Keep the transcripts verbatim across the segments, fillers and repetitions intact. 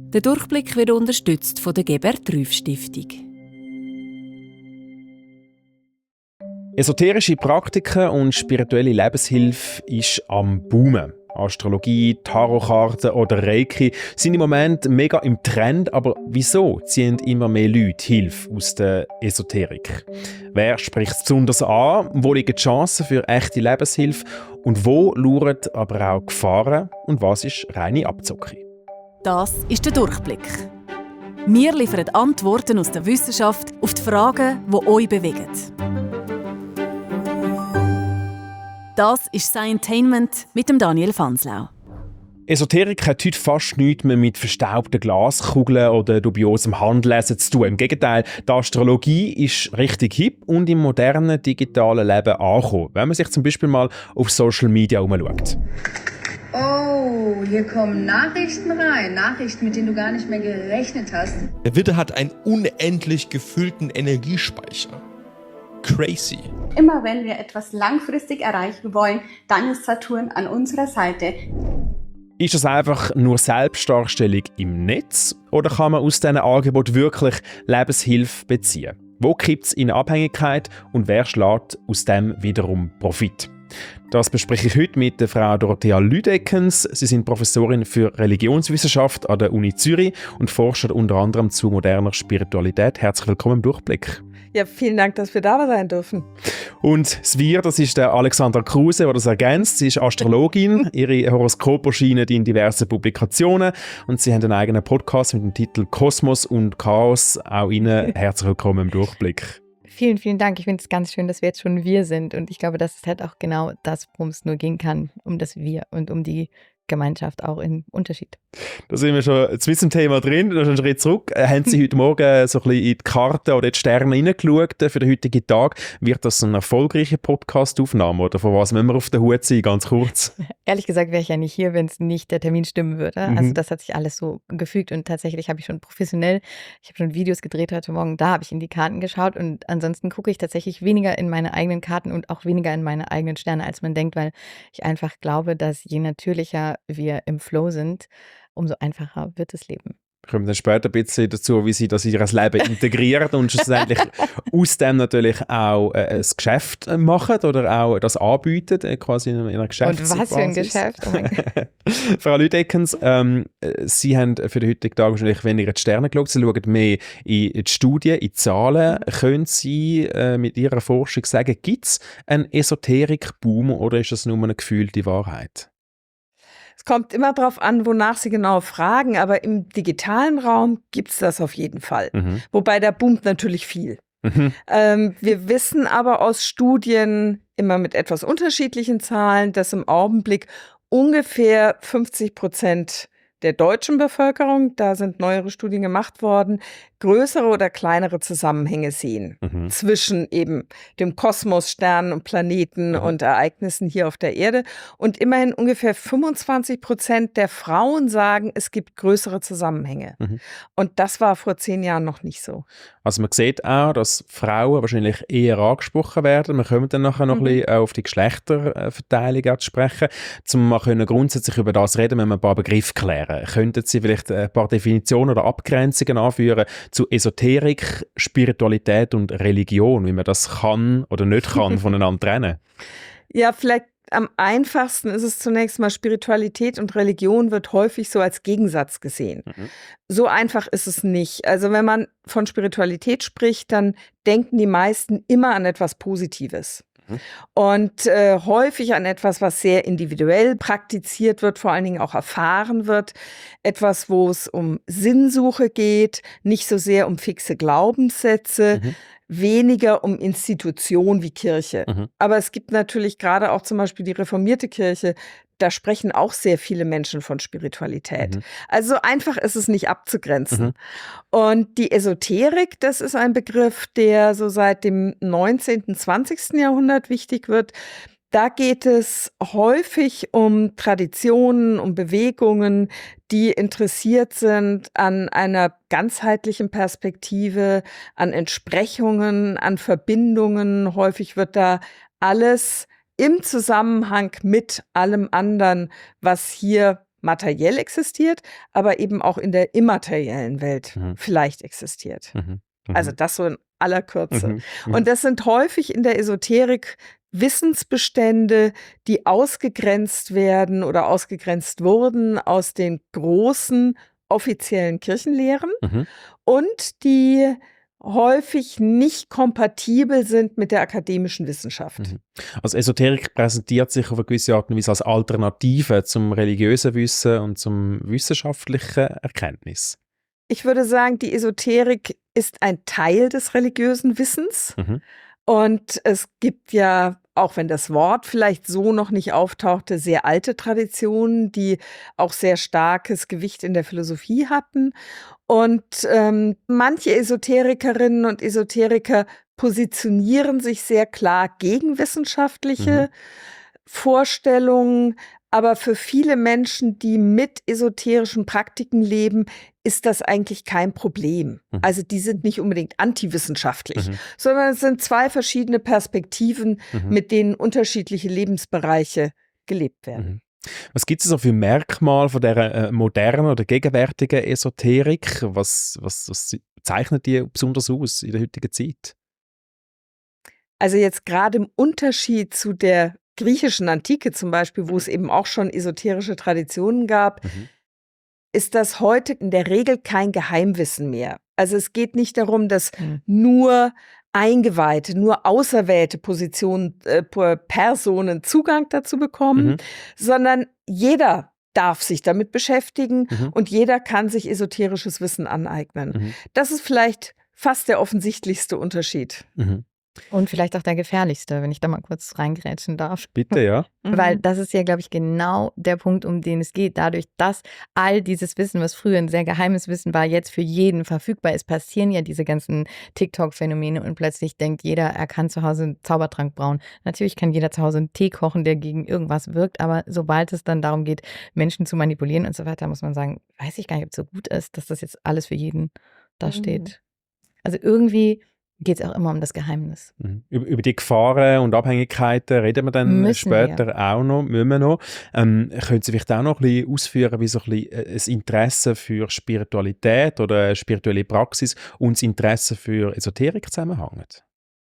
Der Durchblick wird unterstützt von der Gebert-Rüff-Stiftung. Esoterische Praktiken und spirituelle Lebenshilfe ist am Boomen. Astrologie, Tarotkarten oder Reiki sind im Moment mega im Trend, aber wieso ziehen immer mehr Leute Hilfe aus der Esoterik? Wer spricht es besonders an? Wo liegen die Chancen für echte Lebenshilfe? Und wo lauern aber auch Gefahren? Und was ist reine Abzocke? Das ist der Durchblick. Wir liefern Antworten aus der Wissenschaft auf die Fragen, die euch bewegen. Das ist Scientainment mit dem Daniel Fanslau. Esoterik hat heute fast nichts mehr mit verstaubten Glaskugeln oder dubiosem Handlesen zu tun. Im Gegenteil, die Astrologie ist richtig hip und im modernen digitalen Leben angekommen, wenn man sich zum Beispiel mal auf Social Media umschaut. Oh, hier kommen Nachrichten rein. Nachrichten, mit denen du gar nicht mehr gerechnet hast. Der Widder hat einen unendlich gefüllten Energiespeicher. Crazy. Immer wenn wir etwas langfristig erreichen wollen, dann ist Saturn an unserer Seite. Ist das einfach nur Selbstdarstellung im Netz oder kann man aus diesen Angeboten wirklich Lebenshilfe beziehen? Wo kippt es in Abhängigkeit und wer schlägt aus dem wiederum Profit? Das bespreche ich heute mit der Frau Dorothea Lüdeckens. Sie sind Professorin für Religionswissenschaft an der Uni Zürich und forschen unter anderem zu moderner Spiritualität. Herzlich willkommen im Durchblick. Ja, vielen Dank, dass wir da sein dürfen. Und das Wir, das ist der Alexandra Kruse, der das ergänzt. Sie ist Astrologin. Ihre Horoskope erscheinen in diversen Publikationen. Und sie haben einen eigenen Podcast mit dem Titel Kosmos und Chaos. Auch Ihnen herzlich willkommen im Durchblick. Vielen, vielen Dank. Ich finde es ganz schön, dass wir jetzt schon wir sind. Und ich glaube, das ist halt auch genau das, worum es nur gehen kann, um das Wir und um die Gemeinschaft auch im Unterschied. Da sind wir schon mit dem Thema drin. Da schon einen Schritt zurück. Haben Sie heute Morgen so ein bisschen in die Karten oder in die Sterne hineingeschaut für den heutigen Tag? Wird das eine erfolgreiche Podcast-Aufnahme oder von was müssen wir auf der Hut sein, ganz kurz? Ehrlich gesagt wäre ich ja nicht hier, wenn es nicht der Termin stimmen würde. Mhm. Also das hat sich alles so gefügt und tatsächlich habe ich schon professionell, ich habe schon Videos gedreht heute Morgen, da habe ich in die Karten geschaut und ansonsten gucke ich tatsächlich weniger in meine eigenen Karten und auch weniger in meine eigenen Sterne, als man denkt, weil ich einfach glaube, dass je natürlicher wir im Flow sind, umso einfacher wird das Leben. Wir kommen dann später ein bisschen dazu, wie Sie das in Ihr Leben integrieren und schlussendlich aus dem natürlich auch äh, ein Geschäft machen oder auch das anbieten, äh, quasi in einer Geschäftsbasis. Und was für ein Geschäft? Oh mein Gott. Frau Lüdeckens, ähm, Sie haben für den heutigen Tag wahrscheinlich weniger in die Sterne geschaut, Sie schauen mehr in die Studien, in die Zahlen. Können Sie äh, mit Ihrer Forschung sagen, gibt es einen Esoterik-Boom oder ist das nur eine gefühlte Wahrheit? Es kommt immer darauf an, wonach Sie genau fragen, aber im digitalen Raum gibt es das auf jeden Fall. Mhm. Wobei da boomt natürlich viel. Mhm. Ähm, wir wissen aber aus Studien, immer mit etwas unterschiedlichen Zahlen, dass im Augenblick ungefähr fünfzig Prozent der deutschen Bevölkerung, da sind neuere Studien gemacht worden, größere oder kleinere Zusammenhänge sehen Mhm. zwischen eben dem Kosmos, Sternen und Planeten Mhm. und Ereignissen hier auf der Erde. Und immerhin ungefähr fünfundzwanzig Prozent der Frauen sagen, es gibt größere Zusammenhänge. Mhm. Und das war vor zehn Jahren noch nicht so. Also man sieht auch, dass Frauen wahrscheinlich eher angesprochen werden. Wir kommen dann nachher noch Mhm. ein bisschen auf die Geschlechterverteilung zu sprechen. Um mal können grundsätzlich über das reden, müssen wir ein paar Begriffe klären. Könnten Sie vielleicht ein paar Definitionen oder Abgrenzungen anführen zu Esoterik, Spiritualität und Religion, wie man das kann oder nicht kann voneinander trennen? Ja, vielleicht am einfachsten ist es zunächst mal, Spiritualität und Religion wird häufig so als Gegensatz gesehen. Mhm. So einfach ist es nicht. Also wenn man von Spiritualität spricht, dann denken die meisten immer an etwas Positives. Mhm. Und äh, häufig an etwas, was sehr individuell praktiziert wird, vor allen Dingen auch erfahren wird. Etwas, wo es um Sinnsuche geht, nicht so sehr um fixe Glaubenssätze, Mhm. weniger um Institutionen wie Kirche. Mhm. Aber es gibt natürlich gerade auch zum Beispiel die reformierte Kirche, da sprechen auch sehr viele Menschen von Spiritualität. Mhm. Also so einfach ist es nicht abzugrenzen. Mhm. Und die Esoterik, das ist ein Begriff, der so seit dem neunzehnten, zwanzigsten Jahrhundert wichtig wird. Da geht es häufig um Traditionen, um Bewegungen, die interessiert sind an einer ganzheitlichen Perspektive, an Entsprechungen, an Verbindungen. Häufig wird da alles im Zusammenhang mit allem anderen, was hier materiell existiert, aber eben auch in der immateriellen Welt Mhm. vielleicht existiert. Mhm. Mhm. Also das so in aller Kürze. Mhm. Mhm. Und das sind häufig in der Esoterik Wissensbestände, die ausgegrenzt werden oder ausgegrenzt wurden aus den großen offiziellen Kirchenlehren Mhm. und die häufig nicht kompatibel sind mit der akademischen Wissenschaft. Mhm. Also Esoterik präsentiert sich auf eine gewisse Art und Weise als Alternative zum religiösen Wissen und zum wissenschaftlichen Erkenntnis. Ich würde sagen, die Esoterik ist ein Teil des religiösen Wissens. Mhm. Und es gibt ja, auch wenn das Wort vielleicht so noch nicht auftauchte, sehr alte Traditionen, die auch sehr starkes Gewicht in der Philosophie hatten. Und ähm, manche Esoterikerinnen und Esoteriker positionieren sich sehr klar gegen wissenschaftliche Vorstellungen. Aber für viele Menschen, die mit esoterischen Praktiken leben, ist das eigentlich kein Problem. Mhm. Also die sind nicht unbedingt antiwissenschaftlich, Mhm. sondern es sind zwei verschiedene Perspektiven, Mhm. mit denen unterschiedliche Lebensbereiche gelebt werden. Mhm. Was gibt es so für Merkmale von dieser äh, modernen oder gegenwärtigen Esoterik? Was, was, was zeichnet die besonders aus in der heutigen Zeit? Also jetzt gerade im Unterschied zu der griechischen Antike zum Beispiel, wo es eben auch schon esoterische Traditionen gab, Mhm. ist das heute in der Regel kein Geheimwissen mehr. Also es geht nicht darum, dass Mhm. nur Eingeweihte, nur auserwählte Positionen, äh, Personen Zugang dazu bekommen, Mhm. sondern jeder darf sich damit beschäftigen Mhm. und jeder kann sich esoterisches Wissen aneignen. Mhm. Das ist vielleicht fast der offensichtlichste Unterschied. Mhm. Und vielleicht auch der gefährlichste, wenn ich da mal kurz reingrätschen darf. Bitte, ja. Weil das ist ja, glaube ich, genau der Punkt, um den es geht. Dadurch, dass all dieses Wissen, was früher ein sehr geheimes Wissen war, jetzt für jeden verfügbar ist, passieren ja diese ganzen TikTok-Phänomene und plötzlich denkt jeder, er kann zu Hause einen Zaubertrank brauen. Natürlich kann jeder zu Hause einen Tee kochen, der gegen irgendwas wirkt, aber sobald es dann darum geht, Menschen zu manipulieren und so weiter, muss man sagen, weiß ich gar nicht, ob es so gut ist, dass das jetzt alles für jeden da Mhm. steht. Also irgendwie geht es auch immer um das Geheimnis. Mhm. Über, über die Gefahren und Abhängigkeiten reden wir dann Müssen später wir. auch noch, müssen wir noch. Ähm, können Sie vielleicht auch noch ein bisschen ausführen, wie so ein bisschen äh, das Interesse für Spiritualität oder eine spirituelle Praxis und das Interesse für Esoterik zusammenhängt?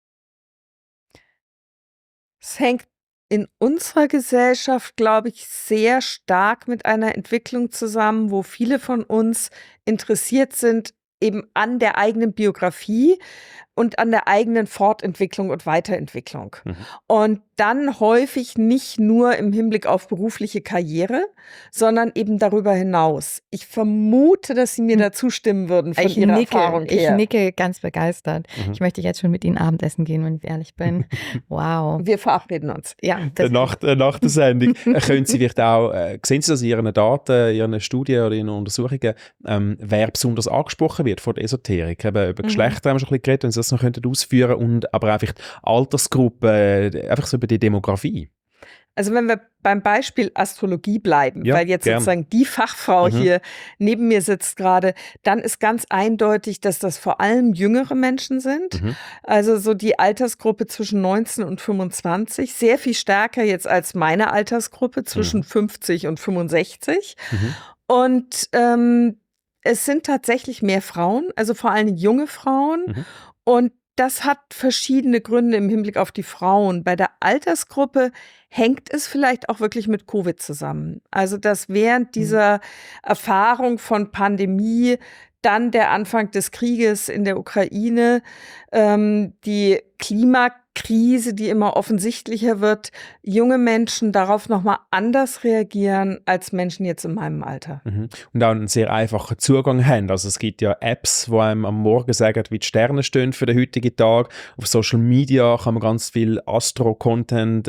Es hängt in unserer Gesellschaft, glaube ich, sehr stark mit einer Entwicklung zusammen, wo viele von uns interessiert sind, eben an der eigenen Biografie und an der eigenen Fortentwicklung und Weiterentwicklung. Mhm. Und dann häufig nicht nur im Hinblick auf berufliche Karriere, sondern eben darüber hinaus. Ich vermute, dass Sie mir Hm. da zustimmen würden von Ich Ihrer nicke, Erfahrung ich her. nicke ganz begeistert. Mhm. Ich möchte jetzt schon mit Ihnen Abendessen gehen, wenn ich ehrlich bin. Wow. Wir verabreden uns. Ja, Äh, das, Nach, äh, nach der Sendung äh, können Sie vielleicht auch, äh, sehen Sie das in Ihren Daten, in Ihren Studien oder in Ihren Untersuchungen, ähm, wer besonders angesprochen wird von der Esoterik? Eben, über Mhm. Geschlechter haben wir schon ein bisschen geredet, wenn Sie das noch könnten ausführen und aber auch vielleicht Altersgruppen, äh, einfach so über die Demografie. Also wenn wir beim Beispiel Astrologie bleiben, Ja, weil jetzt gern. sozusagen die Fachfrau Mhm. hier neben mir sitzt gerade, dann ist ganz eindeutig, dass das vor allem jüngere Menschen sind. Mhm. Also so die Altersgruppe zwischen neunzehn und fünfundzwanzig, sehr viel stärker jetzt als meine Altersgruppe zwischen Mhm. fünfzig und fünfundsechzig. Mhm. Und ähm, es sind tatsächlich mehr Frauen, also vor allem junge Frauen. Mhm. Und das hat verschiedene Gründe im Hinblick auf die Frauen. Bei der Altersgruppe hängt es vielleicht auch wirklich mit Covid zusammen. Also dass während dieser Erfahrung von Pandemie dann der Anfang des Krieges in der Ukraine, ähm, die Klimakrise, die immer offensichtlicher wird, junge Menschen darauf nochmal anders reagieren als Menschen jetzt in meinem Alter. Mhm. Und auch einen sehr einfachen Zugang haben. Also es gibt ja Apps, die einem am Morgen sagen, wie die Sterne stehen für den heutigen Tag. Auf Social Media kann man ganz viel Astro-Content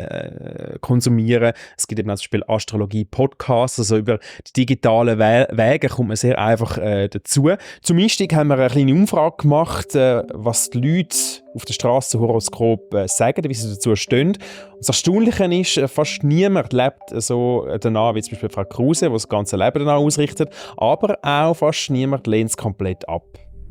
äh, konsumieren. Es gibt eben zum Beispiel Astrologie-Podcasts. Also über die digitalen We- Wege kommt man sehr einfach äh, dazu. Zum Einstieg haben wir eine kleine Umfrage gemacht, äh, was die Leute auf der Straße Horoskop äh, sagen, wie sie dazu stehen. Und das Erstaunliche ist, äh, fast niemand lebt so äh, danach, wie zum Beispiel Frau Kruse, die das ganze Leben danach ausrichtet, aber auch fast niemand lehnt es komplett ab.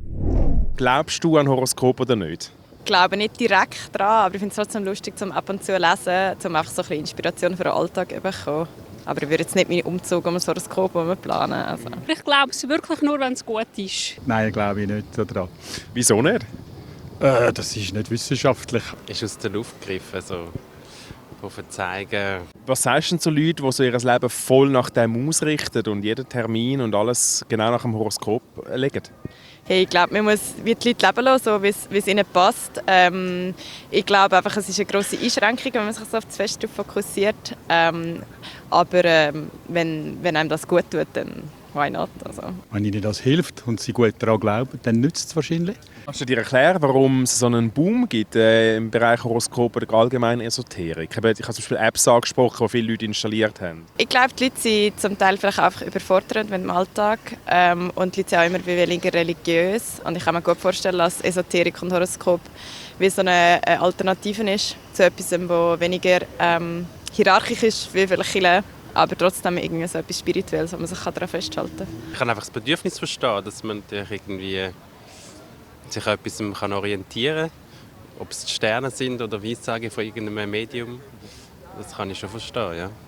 Glaubst du an Horoskop oder nicht? Ich glaube nicht direkt dran, aber ich finde es trotzdem lustig, zum ab und zu lesen, um einfach so ein bisschen Inspiration für den Alltag zu bekommen. Aber ich würde jetzt nicht meinen Umzug um das Horoskop planen. Also. Ich glaube es wirklich nur, wenn es gut ist. Nein, glaube ich nicht daran. Wieso nicht? Äh, das ist nicht wissenschaftlich. Ist aus der Luft gegriffen, so zeigen. Was sagst du denn zu Leuten, die so ihr Leben voll nach dem ausrichten und jeden Termin und alles genau nach dem Horoskop legen? Hey, ich glaube, man muss wie die Leute leben lassen, so wie es, wie es ihnen passt. Ähm, ich glaube einfach, es ist eine grosse Einschränkung, wenn man sich so auf das Fest fokussiert. Ähm, aber ähm, wenn, wenn einem das gut tut, dann why not? Also. Wenn ihnen das hilft und sie gut daran glauben, dann nützt es wahrscheinlich. Kannst du dir erklären, warum es so einen Boom gibt äh, im Bereich Horoskop oder allgemein Esoterik? Ich habe zum Beispiel Apps angesprochen, die viele Leute installiert haben. Ich glaube, die Leute sind zum Teil vielleicht einfach überfordert mit dem Alltag. Ähm, und die Leute sind auch immer weniger religiös. Und ich kann mir gut vorstellen, dass Esoterik und Horoskop wie so eine Alternative ist zu etwas, das weniger ähm, hierarchisch ist, wie vielleicht Kirche, aber trotzdem irgendwie so etwas Spirituelles, wo man sich daran festhalten kann. Ich kann einfach das Bedürfnis verstehen, dass man irgendwie sich an etwas orientieren kann. Ob es die Sterne sind oder Weissagen von irgendeinem Medium. Das kann ich schon verstehen, ja.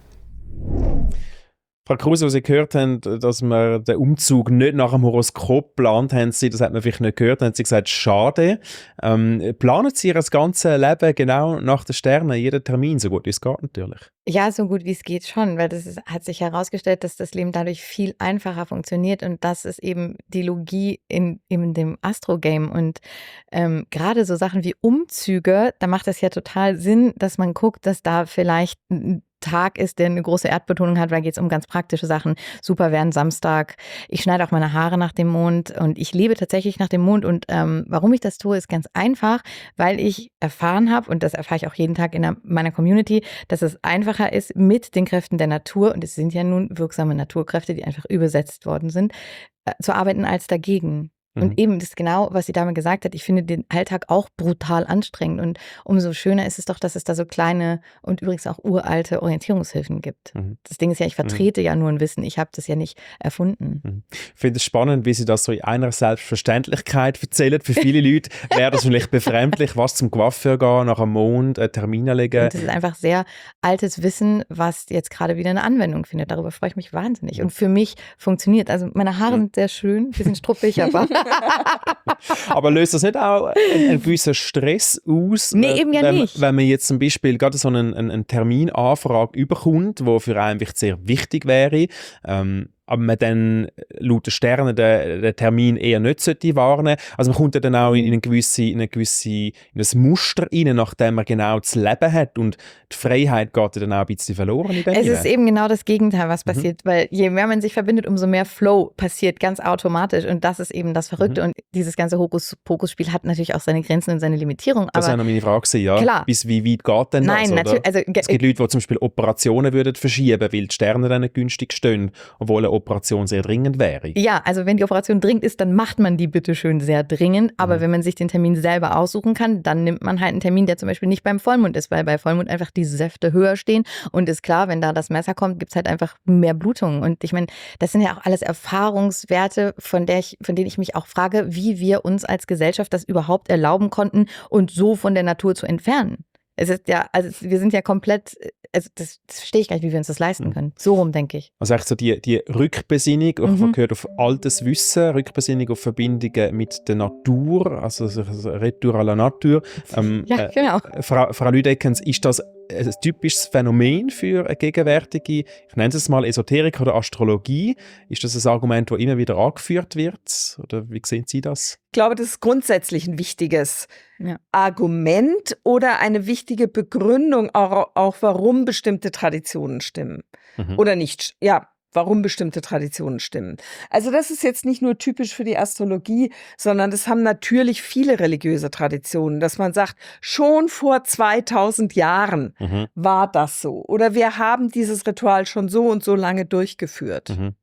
Frau Kruse, als Sie gehört haben, dass wir den Umzug nicht nach dem Horoskop geplant haben, das hat man vielleicht nicht gehört, dann haben Sie gesagt, schade. Ähm, planen Sie Ihr ganzes Leben genau nach den Sternen, jeden Termin, so gut wie es geht natürlich? Ja, so gut wie es geht schon, weil das ist, hat sich herausgestellt, dass das Leben dadurch viel einfacher funktioniert und das ist eben die Logie in, in dem Astro-Game und ähm, gerade so Sachen wie Umzüge, da macht es ja total Sinn, dass man guckt, dass da vielleicht ein Tag ist, der eine große Erdbetonung hat, weil geht es um ganz praktische Sachen. Super wäre ein Samstag. Ich schneide auch meine Haare nach dem Mond und ich lebe tatsächlich nach dem Mond und ähm, warum ich das tue, ist ganz einfach, weil ich erfahren habe und das erfahre ich auch jeden Tag in der, meiner Community, dass es einfacher ist mit den Kräften der Natur und es sind ja nun wirksame Naturkräfte, die einfach übersetzt worden sind, äh, zu arbeiten als dagegen. Und eben das ist genau, was sie damals gesagt hat. Ich finde den Alltag auch brutal anstrengend. Und umso schöner ist es doch, dass es da so kleine und übrigens auch uralte Orientierungshilfen gibt. Mhm. Das Ding ist ja, ich vertrete mhm. ja nur ein Wissen. Ich habe das ja nicht erfunden. Mhm. Ich finde es spannend, wie Sie das so in einer Selbstverständlichkeit erzählen. Für viele Leute wäre das vielleicht befremdlich, was zum Coiffeur gehen, nach dem Mond, einen Termin legen. Und das ist einfach sehr altes Wissen, was jetzt gerade wieder eine Anwendung findet. Darüber freue ich mich wahnsinnig. Und für mich funktioniert. Also meine Haare mhm. sind sehr schön, die sind struppig, aber aber löst das nicht auch einen, einen gewissen Stress aus? Nee, eben ja wenn, nicht. Wenn man jetzt zum Beispiel gerade so einen, einen, einen Terminanfrage überkommt, der für einen sehr wichtig wäre, ähm, aber man dann laut den Sternen den, den Termin eher nicht sollte wahrnehmen. Also man kommt ja dann auch in eine gewisse, in eine gewisse in ein Muster rein, nachdem man genau das Leben hat und die Freiheit geht dann auch ein bisschen verloren in dem Es ist eben genau das Gegenteil, was passiert, mhm. weil je mehr man sich verbindet, umso mehr Flow passiert ganz automatisch und das ist eben das Verrückte mhm. und dieses ganze Hokuspokus-Spiel hat natürlich auch seine Grenzen und seine Limitierung. Das war noch meine Frage, ja. Klar. Bis wie weit geht denn Nein, das? natürlich. Also, es gibt Leute, die zum Beispiel Operationen würden verschieben, weil die Sterne dann nicht günstig stehen, obwohl eine Operation sehr dringend wäre. Ja, also wenn die Operation dringend ist, dann macht man die bitteschön sehr dringend. Aber mhm. wenn man sich den Termin selber aussuchen kann, dann nimmt man halt einen Termin, der zum Beispiel nicht beim Vollmond ist, weil bei Vollmond einfach die Säfte höher stehen. Und ist klar, wenn da das Messer kommt, gibt es halt einfach mehr Blutung. Und ich meine, das sind ja auch alles Erfahrungswerte, von, der ich, von denen ich mich auch frage, wie wir uns als Gesellschaft das überhaupt erlauben konnten, uns so von der Natur zu entfernen. Es ist ja, also wir sind ja komplett, also das, das verstehe ich gar nicht, wie wir uns das leisten können. So rum, denke ich. Also echt so die, die Rückbesinnung, mhm. ich gehört auf altes Wissen, Rückbesinnung auf Verbindungen mit der Natur, also Retour à la Nature. Ähm, ja, genau. Äh, Frau, Frau Lüdeckens, ist das ein typisches Phänomen für eine gegenwärtige, ich nenne es mal Esoterik oder Astrologie? Ist das ein Argument, das immer wieder angeführt wird? Oder wie sehen Sie das? Ich glaube, das ist grundsätzlich ein wichtiges ja. Argument oder eine wichtige Begründung, auch, auch warum bestimmte Traditionen stimmen. Mhm. Oder nicht, ja, warum bestimmte Traditionen stimmen. Also das ist jetzt nicht nur typisch für die Astrologie, sondern das haben natürlich viele religiöse Traditionen, dass man sagt, schon vor zweitausend Jahren mhm. war das so. Oder wir haben dieses Ritual schon so und so lange durchgeführt. Mhm.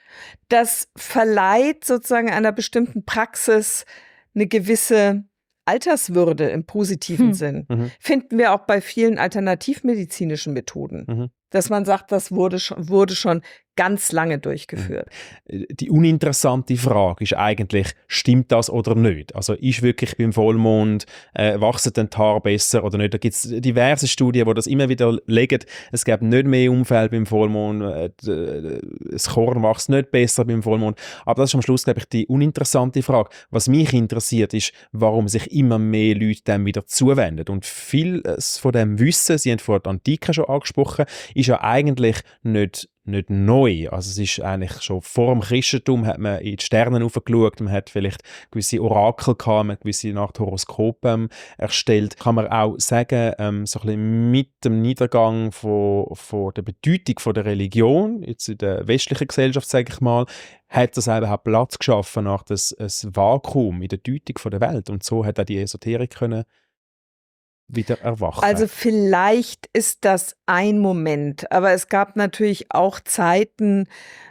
Das verleiht sozusagen einer bestimmten Praxis eine gewisse Alterswürde im positiven hm. Sinn. Mhm. Finden wir auch bei vielen alternativmedizinischen Methoden. Mhm. Dass man sagt, das wurde schon, wurde schon ganz lange durchgeführt. Die uninteressante Frage ist eigentlich, stimmt das oder nicht? Also ist wirklich beim Vollmond, äh, wachsen dann die Haare besser oder nicht? Da gibt es diverse Studien, die das immer wieder legen. Es gibt nicht mehr Unfälle beim Vollmond, äh, das Korn wächst nicht besser beim Vollmond. Aber das ist am Schluss, glaube ich, die uninteressante Frage. Was mich interessiert ist, warum sich immer mehr Leute dem wieder zuwenden. Und vieles von dem Wissen, Sie haben vorhin die Antike schon angesprochen, ist ja eigentlich nicht nicht neu. Also es ist eigentlich schon vor dem Christentum hat man in die Sterne aufgeschaut, man hat vielleicht gewisse Orakel gehabt, man hat gewisse Nacht Horoskope ähm, erstellt. Kann man auch sagen, ähm, so ein bisschen mit dem Niedergang von, von der Bedeutung von der Religion, jetzt in der westlichen Gesellschaft, sage ich mal, hat das eben auch Platz geschaffen nach das ein Vakuum in der Deutung von der Welt. Und so hat auch die Esoterik können wieder erwachen. Also vielleicht ist das ein Moment, aber es gab natürlich auch Zeiten,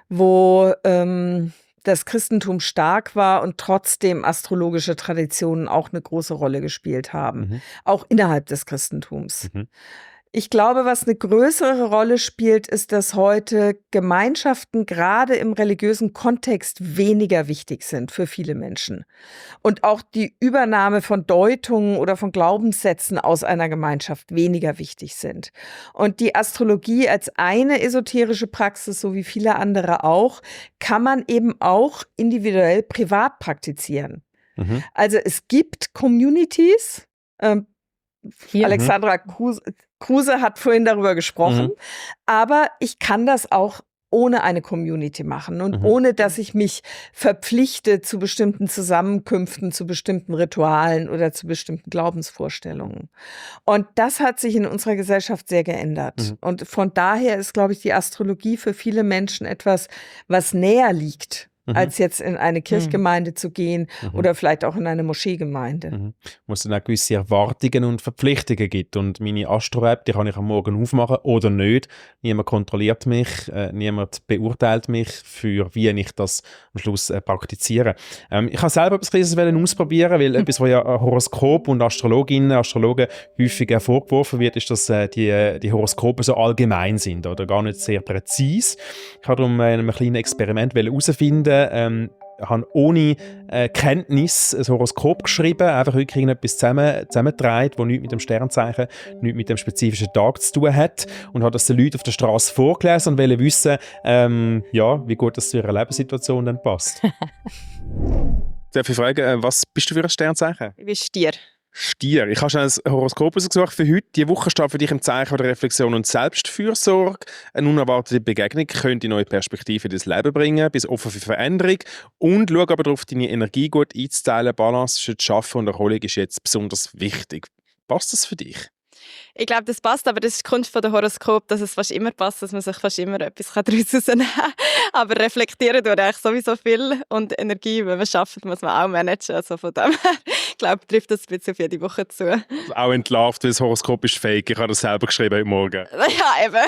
wo ähm, das Christentum stark war und trotzdem astrologische Traditionen auch eine große Rolle gespielt haben, Mhm. auch innerhalb des Christentums. Mhm. Ich glaube, was eine größere Rolle spielt, ist, dass heute Gemeinschaften gerade im religiösen Kontext weniger wichtig sind für viele Menschen. Und auch die Übernahme von Deutungen oder von Glaubenssätzen aus einer Gemeinschaft weniger wichtig sind. Und die Astrologie als eine esoterische Praxis, so wie viele andere auch, kann man eben auch individuell privat praktizieren. Mhm. Also es gibt Communities, ähm, Hier. Alexandra Kruse, Kruse hat vorhin darüber gesprochen, Mhm. aber ich kann das auch ohne eine Community machen und Mhm. ohne, dass ich mich verpflichte zu bestimmten Zusammenkünften, zu bestimmten Ritualen oder zu bestimmten Glaubensvorstellungen. Und das hat sich in unserer Gesellschaft sehr geändert. Mhm. Und von daher ist, glaube ich, die Astrologie für viele Menschen etwas, was näher liegt, Mhm. als jetzt in eine Kirchgemeinde zu gehen Mhm. oder vielleicht auch in eine Moscheegemeinde. Mhm. Wo es dann auch gewisse Erwartungen und Verpflichtungen gibt. Und meine Astro-App, die kann ich am Morgen aufmachen oder nicht. Niemand kontrolliert mich, äh, niemand beurteilt mich, für wie ich das am Schluss äh, praktiziere. Ähm, ich habe selber etwas Kleines wollen ausprobieren, weil etwas, was ja Horoskop und Astrologinnen, Astrologen häufig äh, vorgeworfen wird, ist, dass äh, die, die Horoskope so allgemein sind oder gar nicht sehr präzise. Ich habe darum äh, in einem kleinen Experiment herausfinden, ähm, habe ohne äh, Kenntnis ein Horoskop geschrieben, einfach wirklich irgendetwas zusammen, zusammengetragen, das nichts mit dem Sternzeichen, nichts mit dem spezifischen Tag zu tun hat und habe das den Leuten auf der Straße vorgelesen und wollte wissen, ähm, ja, wie gut das zu ihrer Lebenssituation dann passt. Darf ich fragen, äh, was bist du für ein Sternzeichen? Ich bin Stier. Stier. Ich habe schon ein Horoskop ausgesucht für heute. Die Woche steht für dich im Zeichen der Reflexion und Selbstfürsorge. Eine unerwartete Begegnung könnte neue Perspektiven in dein Leben bringen, bist offen für Veränderung und schau aber darauf, deine Energie gut einzuteilen. Balance zwischen Schaffen und Erholung ist jetzt besonders wichtig. Passt das für dich? Ich glaube, das passt, aber das kommt von dem Horoskop, dass es fast immer passt, dass man sich fast immer etwas daraus rausnehmen kann. Aber reflektieren tut eigentlich sowieso viel und Energie, wenn man arbeitet, muss man auch managen. Also von dem her, ich glaube, trifft das ein bisschen auf jede Woche zu. Also auch entlarvt, weil das Horoskop ist fake. Ich habe das selber geschrieben heute Morgen. Ja, eben.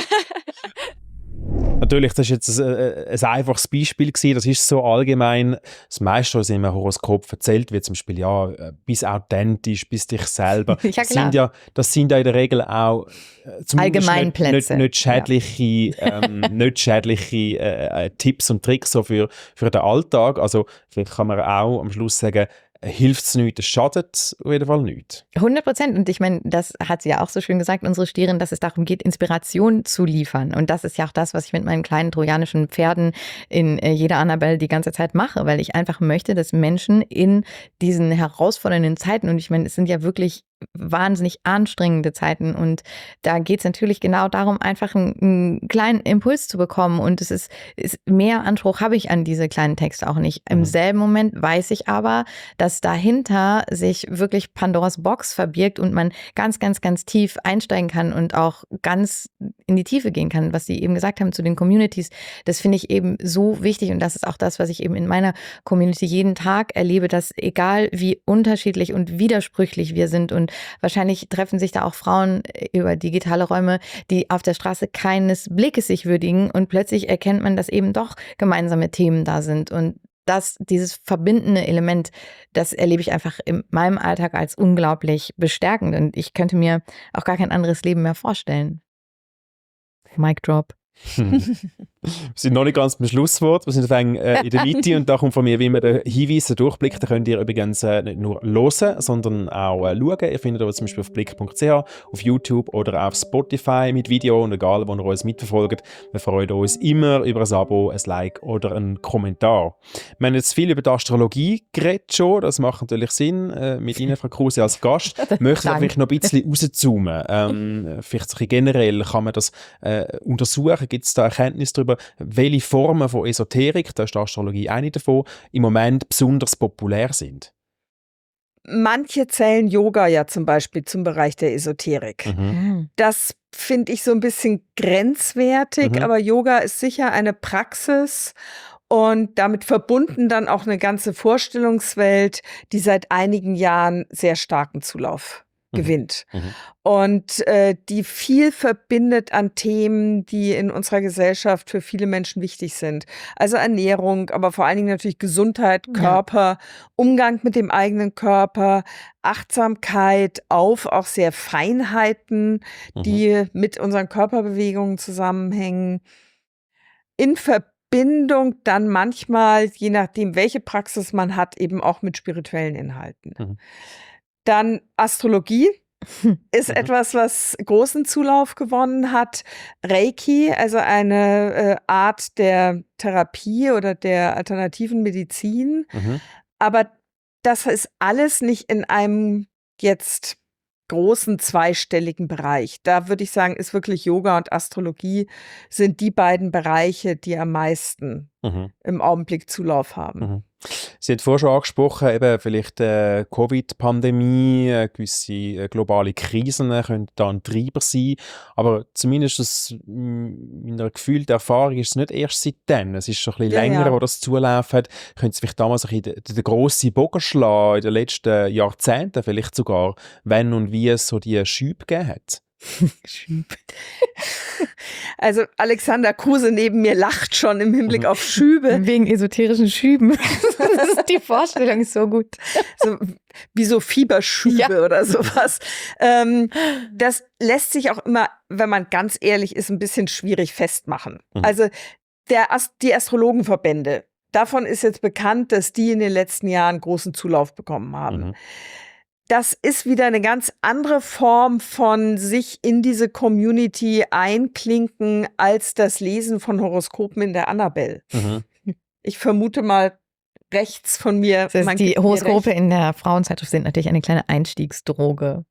Natürlich, das war jetzt ein, ein einfaches Beispiel gewesen. Das ist so allgemein. Das meiste, was in einem Horoskop erzählt wird, zum Beispiel, ja, bist authentisch, bist dich selber. Ja, das, klar. sind ja, das sind ja in der Regel auch äh, zumindest Allgemeinplätze. Nicht, nicht, nicht schädliche, ähm, nicht schädliche äh, äh, Tipps und Tricks so für, für den Alltag. Also vielleicht kann man auch am Schluss sagen, hilft es nichts, es schadet auf jeden Fall nichts. hundert Prozent. Und ich meine, das hat sie ja auch so schön gesagt, unsere Stierin, dass es darum geht, Inspiration zu liefern. Und das ist ja auch das, was ich mit meinen kleinen trojanischen Pferden in äh, jeder Annabelle die ganze Zeit mache, weil ich einfach möchte, dass Menschen in diesen herausfordernden Zeiten, und ich meine, es sind ja wirklich wahnsinnig anstrengende Zeiten und da geht es natürlich genau darum, einfach einen, einen kleinen Impuls zu bekommen und es ist, ist mehr Anspruch habe ich an diese kleinen Texte auch nicht. Im Mhm. selben Moment weiß ich aber, dass dahinter sich wirklich Pandoras Box verbirgt und man ganz, ganz, ganz tief einsteigen kann und auch ganz in die Tiefe gehen kann, was Sie eben gesagt haben zu den Communities. Das finde ich eben so wichtig und das ist auch das, was ich eben in meiner Community jeden Tag erlebe, dass egal wie unterschiedlich und widersprüchlich wir sind und wahrscheinlich treffen sich da auch Frauen über digitale Räume, die auf der Straße keines Blickes sich würdigen und plötzlich erkennt man, dass eben doch gemeinsame Themen da sind und das, dieses verbindende Element, das erlebe ich einfach in meinem Alltag als unglaublich bestärkend und ich könnte mir auch gar kein anderes Leben mehr vorstellen. Mic drop. Wir sind noch nicht ganz beim Schlusswort, wir sind äh, in der Mitte und da kommt von mir wie immer der Hinweis, der Durchblick, den könnt ihr übrigens äh, nicht nur hören, sondern auch äh, schauen. Ihr findet uns zum Beispiel auf blick punkt c h, auf YouTube oder auf Spotify mit Video und egal, wo ihr uns mitverfolgt. Wir freuen uns immer über ein Abo, ein Like oder einen Kommentar. Wir haben jetzt viel über die Astrologie geredet schon, das macht natürlich Sinn, äh, mit Ihnen, Frau Kruse, als Gast. Möchten wir vielleicht noch ein bisschen rauszoomen? Ähm, vielleicht so ein bisschen generell, kann man das äh, untersuchen? Gibt es da Erkenntnisse darüber, welche Formen von Esoterik, da ist die Astrologie eine davon, im Moment besonders populär sind? Manche zählen Yoga ja zum Beispiel zum Bereich der Esoterik. Mhm. Das finde ich so ein bisschen grenzwertig, Mhm. aber Yoga ist sicher eine Praxis und damit verbunden dann auch eine ganze Vorstellungswelt, die seit einigen Jahren sehr starken Zulauf gewinnt. Mhm. Und äh, die viel verbindet an Themen, die in unserer Gesellschaft für viele Menschen wichtig sind. Also Ernährung, aber vor allen Dingen natürlich Gesundheit, Körper, Umgang mit dem eigenen Körper, Achtsamkeit auf auch sehr Feinheiten, Mhm. die mit unseren Körperbewegungen zusammenhängen. In Verbindung dann manchmal, je nachdem, welche Praxis man hat, eben auch mit spirituellen Inhalten. Mhm. Dann Astrologie ist Mhm. etwas, was großen Zulauf gewonnen hat. Reiki, also eine äh, Art der Therapie oder der alternativen Medizin. Mhm. Aber das ist alles nicht in einem jetzt großen zweistelligen Bereich. Da würde ich sagen, ist wirklich Yoga und Astrologie sind die beiden Bereiche, die am meisten Mhm. im Augenblick Zulauf haben. Mhm. Sie haben vorhin schon angesprochen, eben vielleicht äh, Covid-Pandemie, äh, gewisse äh, globale Krisen äh, können da ein Treiber sein, aber zumindest aus mm, meiner gefühlten Erfahrung ist es nicht erst seitdem, es ist schon ein bisschen Ja, länger, ja. wo das Zulauf hat. Können Sie vielleicht damals ein bisschen den, den grossen Bogen schlagen in den letzten Jahrzehnten vielleicht sogar, wenn und wie es so die Schübe gegeben hat? Also Alexander Kruse neben mir lacht schon im Hinblick Mhm. auf Schübe. Wegen esoterischen Schüben. Das ist, die Vorstellung ist so gut. So, wie so Fieberschübe Ja. oder sowas. Ähm, das lässt sich auch immer, wenn man ganz ehrlich ist, ein bisschen schwierig festmachen. Mhm. Also der Ast- die Astrologenverbände, davon ist jetzt bekannt, dass die in den letzten Jahren großen Zulauf bekommen haben. Mhm. Das ist wieder eine ganz andere Form von sich in diese Community einklinken als das Lesen von Horoskopen in der Annabelle. Mhm. Ich vermute mal rechts von mir. Das heißt, man die gibt mir Horoskope recht. in der Frauenzeitschrift sind natürlich eine kleine Einstiegsdroge.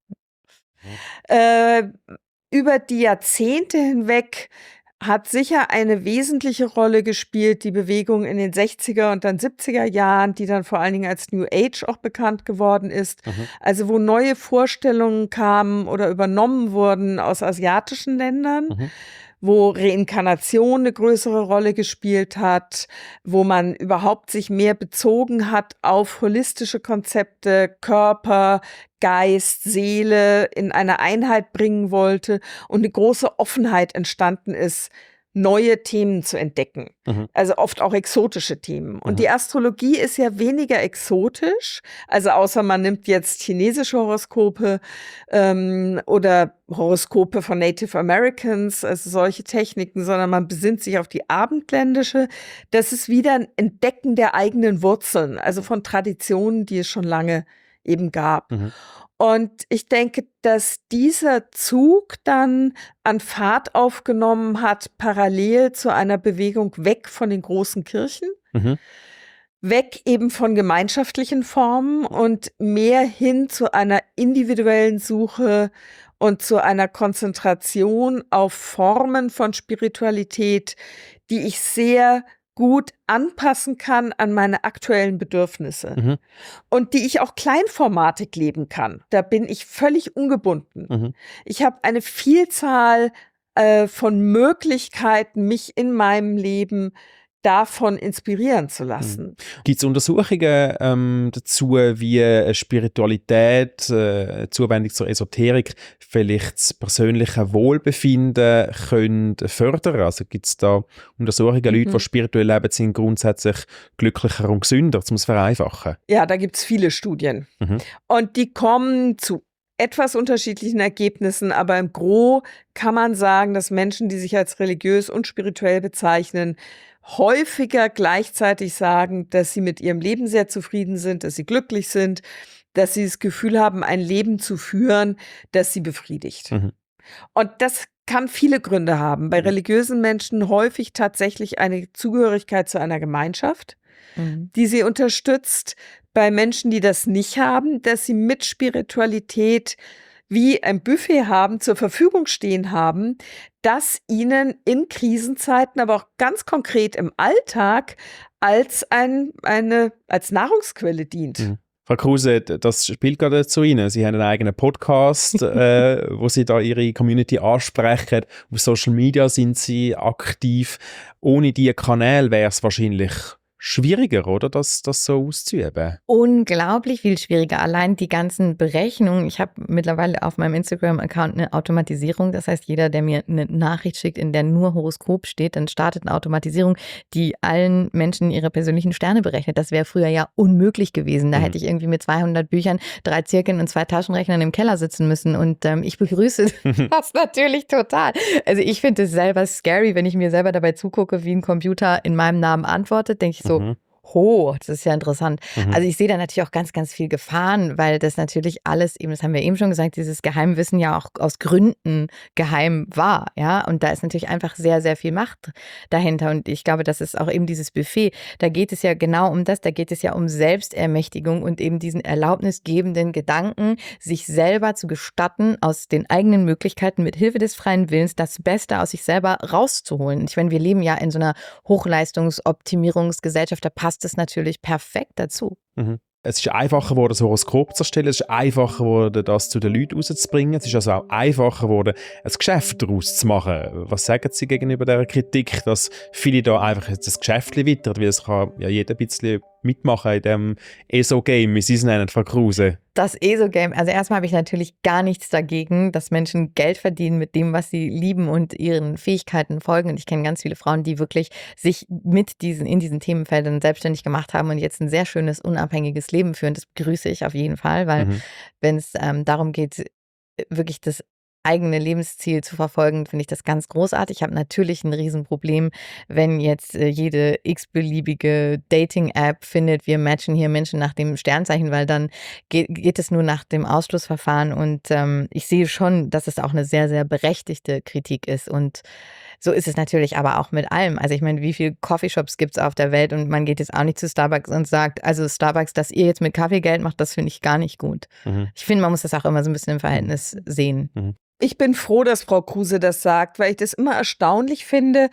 Äh, über die Jahrzehnte hinweg hat sicher eine wesentliche Rolle gespielt, die Bewegung in den sechziger und dann siebziger Jahren, die dann vor allen Dingen als New Age auch bekannt geworden ist. Mhm. Also wo neue Vorstellungen kamen oder übernommen wurden aus asiatischen Ländern, Mhm. wo Reinkarnation eine größere Rolle gespielt hat, wo man überhaupt sich mehr bezogen hat auf holistische Konzepte, Körper, Geist, Seele in eine Einheit bringen wollte und eine große Offenheit entstanden ist, neue Themen zu entdecken. Mhm. Also oft auch exotische Themen. Und Mhm. die Astrologie ist ja weniger exotisch, also außer man nimmt jetzt chinesische Horoskope ähm, oder Horoskope von Native Americans, also solche Techniken, sondern man besinnt sich auf die abendländische. Das ist wieder ein Entdecken der eigenen Wurzeln, also von Traditionen, die es schon lange eben gab. Mhm. Und ich denke, dass dieser Zug dann an Fahrt aufgenommen hat, parallel zu einer Bewegung weg von den großen Kirchen, Mhm. weg eben von gemeinschaftlichen Formen und mehr hin zu einer individuellen Suche und zu einer Konzentration auf Formen von Spiritualität, die ich sehr gut anpassen kann an meine aktuellen Bedürfnisse Mhm. und die ich auch kleinformatig leben kann. Da bin ich völlig ungebunden. Mhm. Ich habe eine Vielzahl äh, von Möglichkeiten, mich in meinem Leben davon inspirieren zu lassen. Gibt es Untersuchungen ähm, dazu, wie äh, Spiritualität, äh, Zuwendung zur Esoterik vielleicht das persönliche Wohlbefinden können fördern? Also gibt es da Untersuchungen, Mhm. Leute, die spirituell leben, sind grundsätzlich glücklicher und gesünder, um es vereinfachen? Ja, da gibt's viele Studien. Mhm. Und die kommen zu etwas unterschiedlichen Ergebnissen, aber im Gros kann man sagen, dass Menschen, die sich als religiös und spirituell bezeichnen, häufiger gleichzeitig sagen, dass sie mit ihrem Leben sehr zufrieden sind, dass sie glücklich sind, dass sie das Gefühl haben, ein Leben zu führen, das sie befriedigt. Mhm. Und das kann viele Gründe haben. Bei religiösen Menschen häufig tatsächlich eine Zugehörigkeit zu einer Gemeinschaft, Mhm. die sie unterstützt. Bei Menschen, die das nicht haben, dass sie mit Spiritualität wie ein Buffet haben, zur Verfügung stehen haben, das ihnen in Krisenzeiten, aber auch ganz konkret im Alltag als ein, eine, als Nahrungsquelle dient. Mhm. Frau Kruse, das spielt gerade zu Ihnen. Sie haben einen eigenen Podcast, äh, wo Sie da Ihre Community ansprechen. Auf Social Media sind Sie aktiv. Ohne diese Kanäle wäre es wahrscheinlich schwieriger, oder, das, das so auszuüben? Unglaublich viel schwieriger. Allein die ganzen Berechnungen. Ich habe mittlerweile auf meinem Instagram-Account eine Automatisierung. Das heißt, jeder, der mir eine Nachricht schickt, in der nur Horoskop steht, dann startet eine Automatisierung, die allen Menschen ihre persönlichen Sterne berechnet. Das wäre früher ja unmöglich gewesen. Da Mhm. hätte ich irgendwie mit zweihundert Büchern, drei Zirkeln und zwei Taschenrechnern im Keller sitzen müssen. Und ähm, ich begrüße das natürlich total. Also ich finde es selber scary, wenn ich mir selber dabei zugucke, wie ein Computer in meinem Namen antwortet, denke ich so, Mhm. ho, das ist ja interessant. Mhm. Also ich sehe da natürlich auch ganz, ganz viel Gefahren, weil das natürlich alles eben, das haben wir eben schon gesagt, dieses Geheimwissen ja auch aus Gründen geheim war, ja. Und da ist natürlich einfach sehr, sehr viel Macht dahinter. Und ich glaube, das ist auch eben dieses Buffet. Da geht es ja genau um das, da geht es ja um Selbstermächtigung und eben diesen erlaubnisgebenden Gedanken, sich selber zu gestatten, aus den eigenen Möglichkeiten mit Hilfe des freien Willens das Beste aus sich selber rauszuholen. Ich meine, wir leben ja in so einer Hochleistungsoptimierungsgesellschaft, da passt es natürlich perfekt dazu. Mhm. Es ist einfacher geworden, das Horoskop zu erstellen. Es ist einfacher geworden, das zu den Leuten rauszubringen. Es ist also auch einfacher geworden, ein Geschäft daraus zu machen. Was sagen Sie gegenüber dieser Kritik, dass viele da einfach jetzt das Geschäft wittern, weil es kann ja jeder ein bisschen mitmachen in dem E S O-Game, wie Sie es nennen, Frau Kruse? Das E S O-Game, also erstmal habe ich natürlich gar nichts dagegen, dass Menschen Geld verdienen mit dem, was sie lieben und ihren Fähigkeiten folgen. Und ich kenne ganz viele Frauen, die wirklich sich mit diesen, in diesen Themenfeldern selbstständig gemacht haben und jetzt ein sehr schönes, unabhängiges Leben führen. Das begrüße ich auf jeden Fall, weil Mhm. wenn es ähm, darum geht, wirklich das eigene Lebensziel zu verfolgen, finde ich das ganz großartig. Ich habe natürlich ein Riesenproblem, wenn jetzt äh, jede x-beliebige Dating-App findet, wir matchen hier Menschen nach dem Sternzeichen, weil dann geht, geht es nur nach dem Ausschlussverfahren. Und ähm, ich sehe schon, dass es auch eine sehr, sehr berechtigte Kritik ist. Und so ist es natürlich aber auch mit allem. Also ich meine, wie viele Coffeeshops gibt es auf der Welt und man geht jetzt auch nicht zu Starbucks und sagt, also Starbucks, dass ihr jetzt mit Kaffee Geld macht, das finde ich gar nicht gut. Mhm. Ich finde, man muss das auch immer so ein bisschen im Verhältnis sehen. Mhm. Ich bin froh, dass Frau Kruse das sagt, weil ich das immer erstaunlich finde.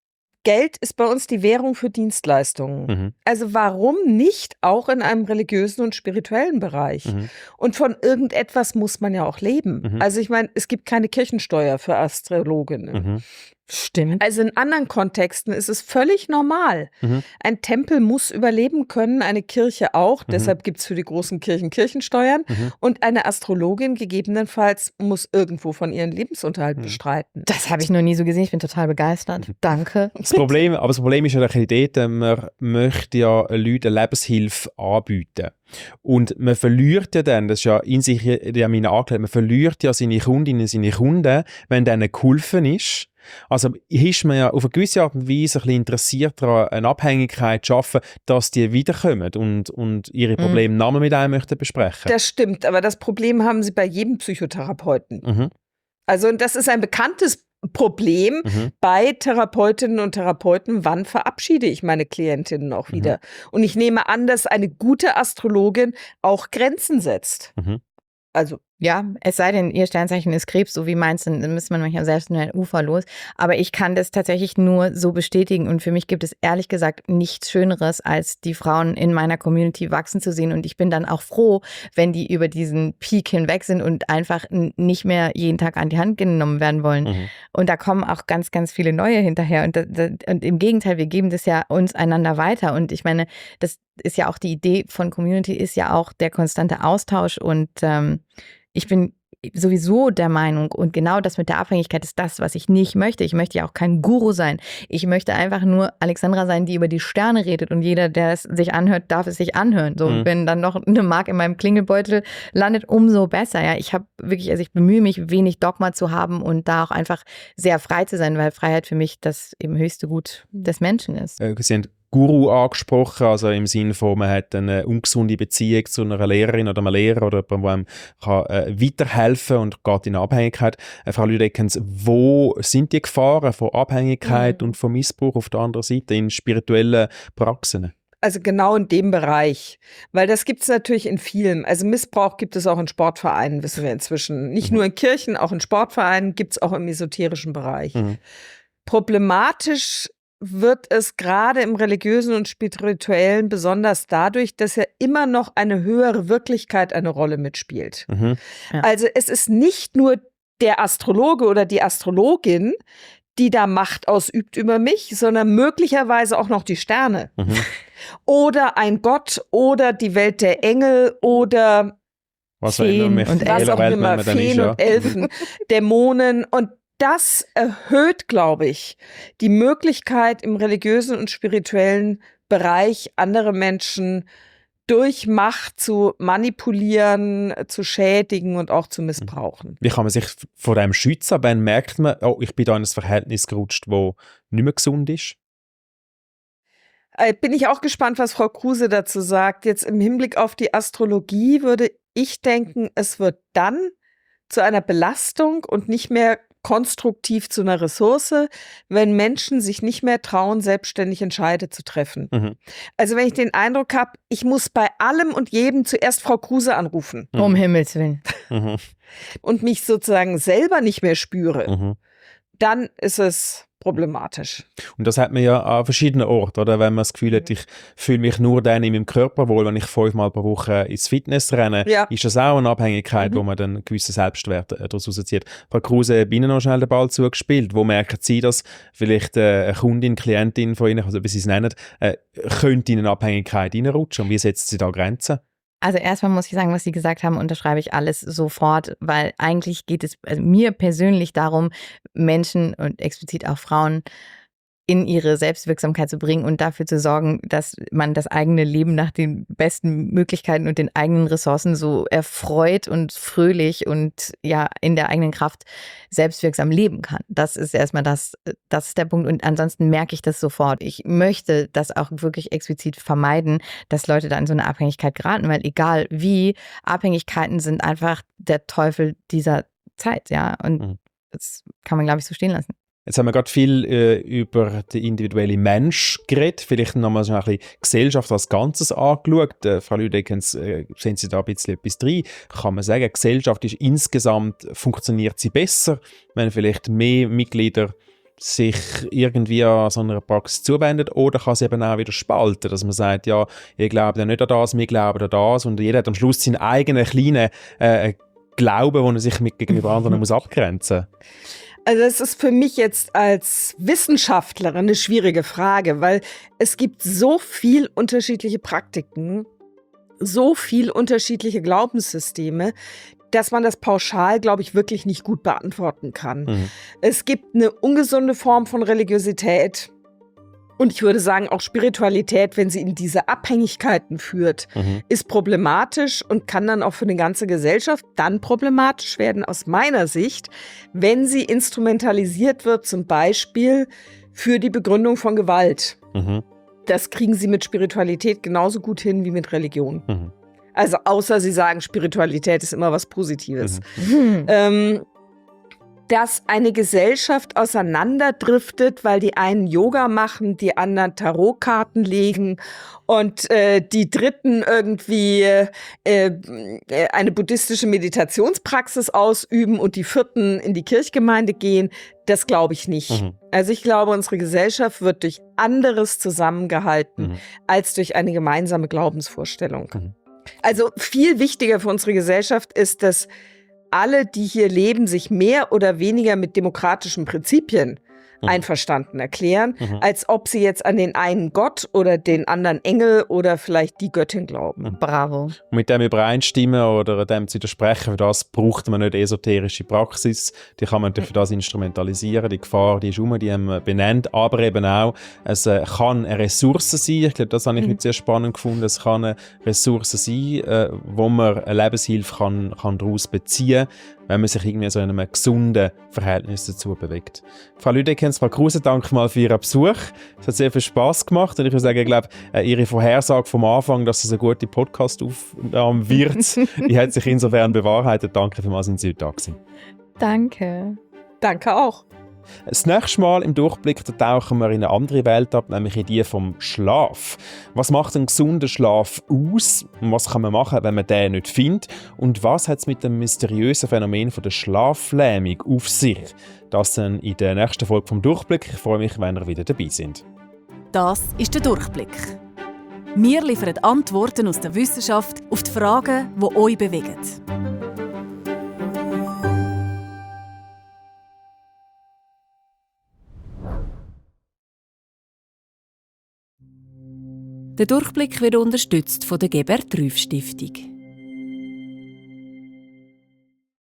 Geld ist bei uns die Währung für Dienstleistungen. Mhm. Also warum nicht auch in einem religiösen und spirituellen Bereich? Mhm. Und von irgendetwas muss man ja auch leben. Mhm. Also ich meine, es gibt keine Kirchensteuer für Astrologinnen. Mhm. Stimmt. Also in anderen Kontexten ist es völlig normal. Mhm. Ein Tempel muss überleben können, eine Kirche auch. Mhm. Deshalb gibt es für die großen Kirchen Kirchensteuern. Mhm. Und eine Astrologin gegebenenfalls muss irgendwo von ihren Lebensunterhalt Mhm. bestreiten. Das habe ich noch nie so gesehen. Ich bin total begeistert. Danke. Das Problem, aber das Problem ist ja ein bisschen dort, man möchte ja Leuten eine Lebenshilfe anbieten. Und man verliert ja dann, das ist ja in sich ja meine Anklage, man verliert ja seine Kundinnen, seine Kunden, wenn denen geholfen ist. Also ist man ja auf eine gewisse Art und Weise ein bisschen interessiert daran, eine Abhängigkeit zu schaffen, dass die wiederkommen und, und ihre Probleme mhm. Namen mit einem möchten besprechen. Das stimmt, aber das Problem haben sie bei jedem Psychotherapeuten. Mhm. Also und das ist ein bekanntes Problem Mhm. bei Therapeutinnen und Therapeuten, wann verabschiede ich meine Klientinnen auch wieder? Mhm. Und ich nehme an, dass eine gute Astrologin auch Grenzen setzt. Mhm. Also Ja, es sei denn, ihr Sternzeichen ist Krebs, so wie meins, dann müsste man manchmal selbst nur ein Ufer los. Aber ich kann das tatsächlich nur so bestätigen. Und für mich gibt es ehrlich gesagt nichts Schöneres, als die Frauen in meiner Community wachsen zu sehen. Und ich bin dann auch froh, wenn die über diesen Peak hinweg sind und einfach n- nicht mehr jeden Tag an die Hand genommen werden wollen. Mhm. Und da kommen auch ganz, ganz viele neue hinterher. Und, da, da, und im Gegenteil, wir geben das ja uns einander weiter. Und ich meine, das ist ja auch die Idee von Community, ist ja auch der konstante Austausch. Und ähm, ich bin sowieso der Meinung, und genau das mit der Abhängigkeit ist das, was ich nicht möchte. Ich möchte ja auch kein Guru sein. Ich möchte einfach nur Alexandra sein, die über die Sterne redet, und jeder, der es sich anhört, darf es sich anhören. So, mhm. wenn dann noch eine Mark in meinem Klingelbeutel landet, umso besser. Ja, ich habe wirklich, also ich bemühe mich, wenig Dogma zu haben und da auch einfach sehr frei zu sein, weil Freiheit für mich das eben höchste Gut des Menschen ist. Äh, Sie haben Guru angesprochen, also im Sinne von, man hat eine ungesunde Beziehung zu einer Lehrerin oder einem Lehrer oder jemandem, der einem kann, äh, weiterhelfen und geht in Abhängigkeit. Äh, Frau Lüdeckens, wo sind die Gefahren von Abhängigkeit mhm. und von Missbrauch auf der anderen Seite in spirituellen Praxen? Also genau in dem Bereich, weil das gibt es natürlich in vielen. Also Missbrauch gibt es auch in Sportvereinen, wissen wir inzwischen. Nicht mhm. nur in Kirchen, auch in Sportvereinen, gibt es auch im esoterischen Bereich. Mhm. Problematisch wird es gerade im religiösen und spirituellen besonders dadurch, dass ja immer noch eine höhere Wirklichkeit eine Rolle mitspielt. Mhm. Ja. Also es ist nicht nur der Astrologe oder die Astrologin, die da Macht ausübt über mich, sondern möglicherweise auch noch die Sterne. Mhm. Oder ein Gott oder die Welt der Engel oder was Feen und was auch immer, Feen und Elfen, Dämonen, und das erhöht, glaube ich, die Möglichkeit im religiösen und spirituellen Bereich andere Menschen durch Macht zu manipulieren, zu schädigen und auch zu missbrauchen. Wie kann man sich vor dem schützen? Wann merkt man, oh, ich bin da in ein Verhältnis gerutscht, das nicht mehr gesund ist? Äh, bin ich auch gespannt, was Frau Kruse dazu sagt. Jetzt im Hinblick auf die Astrologie würde ich denken, es wird dann zu einer Belastung und nicht mehr konstruktiv zu einer Ressource, wenn Menschen sich nicht mehr trauen, selbstständig Entscheide zu treffen. Mhm. Also wenn ich den Eindruck habe, ich muss bei allem und jedem zuerst Frau Kruse anrufen. Mhm. Um Himmels Willen. Mhm. Und mich sozusagen selber nicht mehr spüre, mhm. dann ist es problematisch. Und das hat man ja an verschiedenen Orten, oder? Wenn man das Gefühl hat, ich fühle mich nur dann in meinem Körper wohl, wenn ich fünfmal pro Woche ins Fitness renne, ja. ist das auch eine Abhängigkeit, mhm. wo man dann einen gewissen Selbstwert daraus rauszieht. Frau Kruse, hat Ihnen noch schnell den Ball zugespielt. Wo merken Sie, dass vielleicht äh, eine Kundin, Klientin von Ihnen, also wie Sie es nennen, äh, könnte in eine Abhängigkeit reinrutschen? Und wie setzen Sie da Grenzen? Also erstmal muss ich sagen, was Sie gesagt haben, unterschreibe ich alles sofort, weil eigentlich geht es also mir persönlich darum, Menschen und explizit auch Frauen in ihre Selbstwirksamkeit zu bringen und dafür zu sorgen, dass man das eigene Leben nach den besten Möglichkeiten und den eigenen Ressourcen so erfreut und fröhlich und ja in der eigenen Kraft selbstwirksam leben kann. Das ist erstmal das, das ist der Punkt. Und ansonsten merke ich das sofort. Ich möchte das auch wirklich explizit vermeiden, dass Leute da in so eine Abhängigkeit geraten, weil egal wie, Abhängigkeiten sind einfach der Teufel dieser Zeit, ja. Und mhm. das kann man, glaube ich, so stehen lassen. Jetzt haben wir gerade viel äh, über den individuellen Mensch geredet, vielleicht nochmal so ein bisschen Gesellschaft als Ganzes angeschaut. Äh, Frau Lüdeckens, äh, sehen Sie da ein bisschen etwas drin? Kann man sagen, Gesellschaft ist insgesamt, funktioniert sie besser, wenn vielleicht mehr Mitglieder sich irgendwie an so einer Praxis zuwenden, oder kann sie eben auch wieder spalten, dass man sagt, ja, ihr glaubt ja nicht an das, wir glauben an das, und jeder hat am Schluss seinen eigenen kleinen äh, Glauben, den er sich mit gegenüber anderen muss abgrenzen muss. Also es ist für mich jetzt als Wissenschaftlerin eine schwierige Frage, weil es gibt so viel unterschiedliche Praktiken, so viel unterschiedliche Glaubenssysteme, dass man das pauschal, glaube ich, wirklich nicht gut beantworten kann. Mhm. Es gibt eine ungesunde Form von Religiosität und ich würde sagen auch Spiritualität, wenn sie in diese Abhängigkeiten führt, mhm. ist problematisch und kann dann auch für eine ganze Gesellschaft dann problematisch werden aus meiner Sicht, wenn sie instrumentalisiert wird, zum Beispiel für die Begründung von Gewalt. Mhm. Das kriegen sie mit Spiritualität genauso gut hin wie mit Religion. Mhm. Also außer sie sagen, Spiritualität ist immer was Positives. Mhm. Ähm, dass eine Gesellschaft auseinanderdriftet, weil die einen Yoga machen, die anderen Tarotkarten legen und äh, die Dritten irgendwie äh, eine buddhistische Meditationspraxis ausüben und die Vierten in die Kirchgemeinde gehen, das glaube ich nicht. Mhm. Also ich glaube, unsere Gesellschaft wird durch anderes zusammengehalten, mhm. als durch eine gemeinsame Glaubensvorstellung. Mhm. Also viel wichtiger für unsere Gesellschaft ist, dass alle, die hier leben, sich mehr oder weniger mit demokratischen Prinzipien Mhm. einverstanden erklären, Mhm. als ob sie jetzt an den einen Gott oder den anderen Engel oder vielleicht die Göttin glauben. Bravo. Und mit dem übereinstimmen oder dem zu widersprechen, für das braucht man nicht esoterische Praxis. Die kann man natürlich für das instrumentalisieren. Die Gefahr, die ist um, die haben wir benannt. Aber eben auch, es äh, kann eine Ressource sein. Ich glaube, das habe ich Mhm. heute sehr spannend gefunden. Es kann eine Ressource sein, äh, wo man eine Lebenshilfe kann, kann daraus beziehen kann, wenn man sich irgendwie so in einem gesunden Verhältnis dazu bewegt. Frau Lüdekens, Frau Kruse, danke mal für Ihren Besuch. Es hat sehr viel Spass gemacht und ich würde sagen, ich glaube, Ihre Vorhersage vom Anfang, dass es eine gute Podcast-Aufnahme wird, die hat sich insofern bewahrheitet. Danke vielmals, dass Sie heute da waren. Danke. Danke auch. Das nächste Mal im Durchblick da tauchen wir in eine andere Welt ab, nämlich in die vom Schlaf. Was macht einen gesunden Schlaf aus? Und was kann man machen, wenn man den nicht findet? Und was hat es mit dem mysteriösen Phänomen von der Schlaflähmung auf sich? Das dann in der nächsten Folge vom Durchblick. Ich freue mich, wenn ihr wieder dabei seid. Das ist der Durchblick. Wir liefern Antworten aus der Wissenschaft auf die Fragen, die euch bewegen. Der Durchblick wird unterstützt von der Gebert-Rüff Stiftung.